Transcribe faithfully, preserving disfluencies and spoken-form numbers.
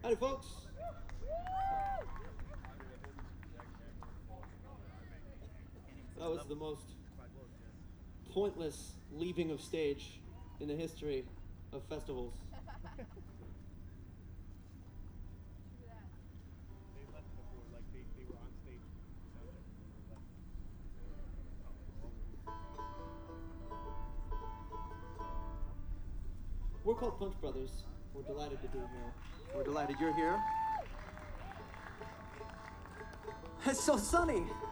Howdy, folks. That was the most pointless leaving of stage in the history of festivals. We're called Punch Brothers. We're delighted to be here. We're delighted you're here. It's so sunny.